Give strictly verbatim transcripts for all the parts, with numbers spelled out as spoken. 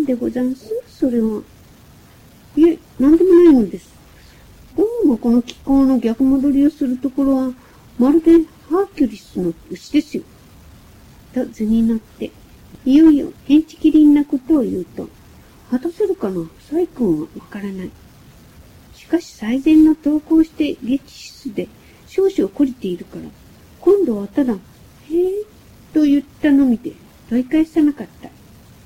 でござんす、それは。いえ、なんでもないのです。どうもこの気候の逆戻りをするところは、まるでハーキュリスの牛ですよ。と図になって、いよいよ変地きりんなことを言うと、果たせるかな、サイ君はわからない。しかし最善の投稿して激質で少々懲りているから、今度はただ、へえ、と言ったのみで問い返さなかった。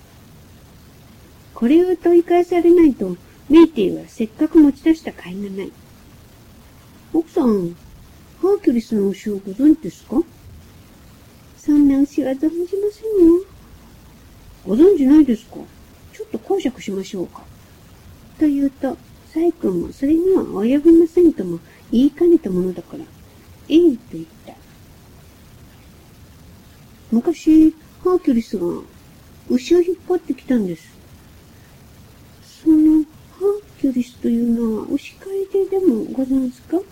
これを問い返されないと、メイテイはせっかく持ち出した甲斐がない。奥さん、ハーキュリスの牛をご存知ですか？そんな牛は存じませんよ。ご存知ないですか？ちょっと講釈しましょうか。と言うと、サイ君もそれには及びませんとも言いかねたものだから、ええと言った。昔、ハーキュリスが牛を引っ張ってきたんです。そのハーキュリスというのは牛飼いででもござんすか？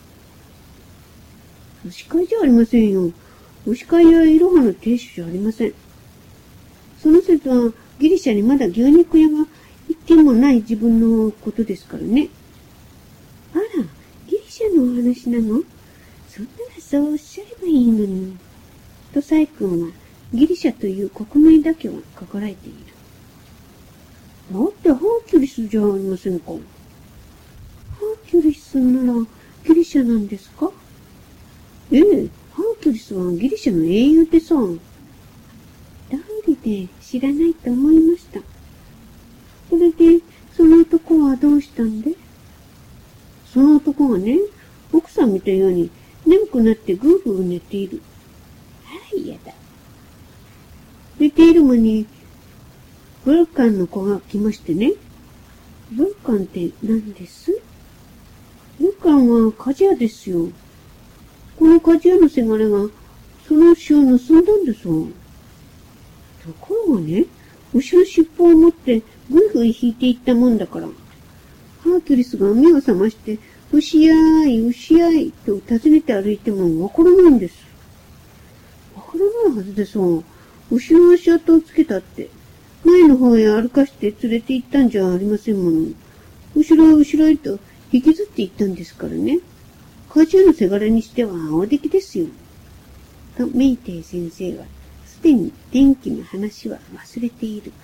牛飼いじゃありませんよ。牛飼いやイロハの亭主じゃありません。その説はギリシャにまだ牛肉屋が一軒もない自分のことですからね。あら、ギリシャのお話なの？そんならそうおっしゃればいいのに。とサイ君はギリシャという国名だけは心得ている。だってハーキュリスじゃありませんか。ハーキュリスならギリシャなんですか？ええ、ハーキュリスはギリシャの英雄でさ。道理で知らないと思いました。それで、その男はどうしたんで？その男がね、奥さん見たように眠くなってぐーぐー寝ている。あら嫌だ。寝ている間に、ブルカンの子が来ましてね。ブルカンって何です？ブルカンは鍛冶屋ですよ。この鍛冶屋のせがれが、その牛を盗んだんですわ。ところがね、牛の尻尾を持ってぐいぐい引いていったもんだから、ハーキュリスが目を覚まして、牛やーい、牛やーいと尋ねて歩いてもわからないんです。わからないはずでさ、牛の足跡をつけたって、前の方へ歩かして連れて行ったんじゃありませんもの。後ろへ後ろへと引きずって行ったんですからね。鍛冶屋のせがれにしては青出来ですよ。とメイテイ先生は、すでに電気の話は忘れている。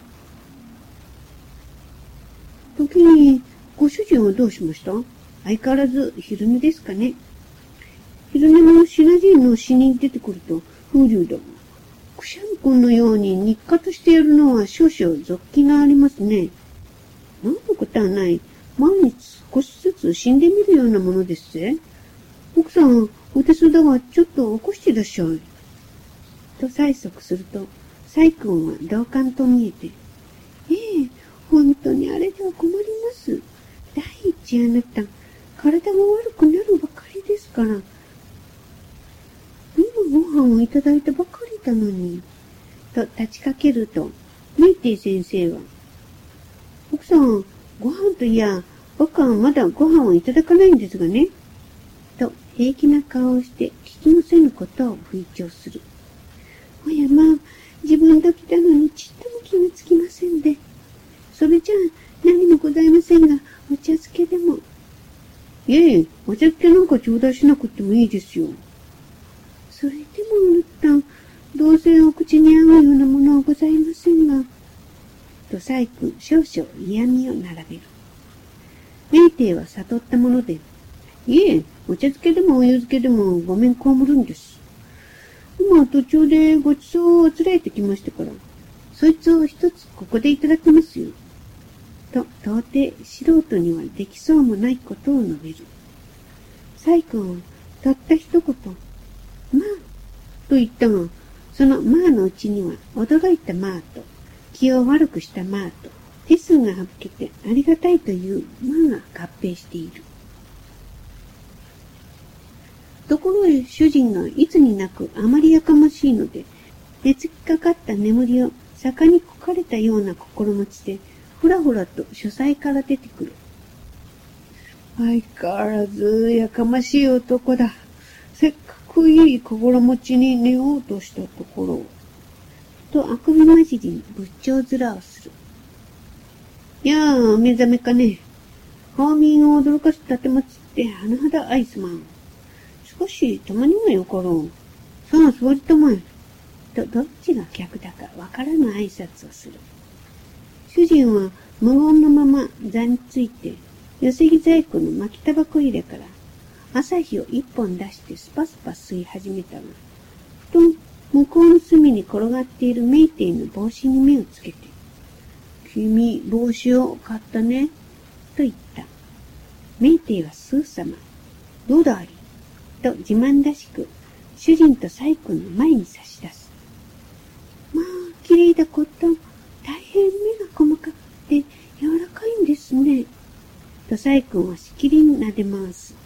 時に、ご主人はどうしました？相変わらず昼寝ですかね。昼寝もシナ人の死に出てくると風流だもん。クシャン君のように日課としてやるのは少々俗気がありますね。なんのことはない。毎日少しずつ死んでみるようなものですぜ。奥さん、お手数だがちょっと起こしてらっしゃい。と催促すると、サイ君は同感と見えて、ええ、本当にあれでは困ります。第一あなた、体が悪くなるばかりですから。今ご飯をいただいたばかりだのに。と立ちかけると、メイテイ先生は、奥さん、ご飯といや、僕はまだご飯をいただかないんですがね。と平気な顔をして聞きもせぬことを吹聴する。おやまあ、自分時なのにちっとも気がつきませんで。それじゃあ何もございませんが、お茶漬けでも。いえ、お茶漬けなんか頂戴しなくてもいいですよ。それでもあなた、どうせお口に合うようなものはございませんが。とサイ君少々嫌味を並べる。メイテイは悟ったもので、いえ、お茶漬けでもお湯漬けでもごめんこむるんです。今途中でごちそうをあつらえてきましたから、そいつを一つここでいただきますよ。と、到底素人にはできそうもないことを述べる。サイ君はたった一言、まあ、と言ったが、そのまあのうちには驚いたまあと、気を悪くしたまあと、手数が省けてありがたいというまあが合併している。ところへ主人がいつになくあまりやかましいので、寝つきかかった眠りを逆にこかれたような心持ちで、ふらふらと書斎から出てくる。相変わらずやかましい男だ。せっかくいい心持ちに寝ようとしたところを。とあくびまじりに仏頂面をする。 やあ、目覚めかね。ハーミンを驚かせたてまつって、甚だアイスマン。少し、たまにはよかろう。さあ、座りたまえ。と、どっちが客だかわからぬ挨拶をする。主人は無言のまま座について、寄せ木細工の巻きタバコ入れから朝日を一本出してスパスパ吸い始めたが、ふと向こうの隅に転がっているメイティの帽子に目をつけて、君、帽子を買ったね、と言った。メイティはスー様、どうだいと自慢らしく、主人とサイ君の前に差し出す。まあ、綺麗だこと、大変目が細かくて柔らかいんですね。とサイ君はしきりに撫で回す。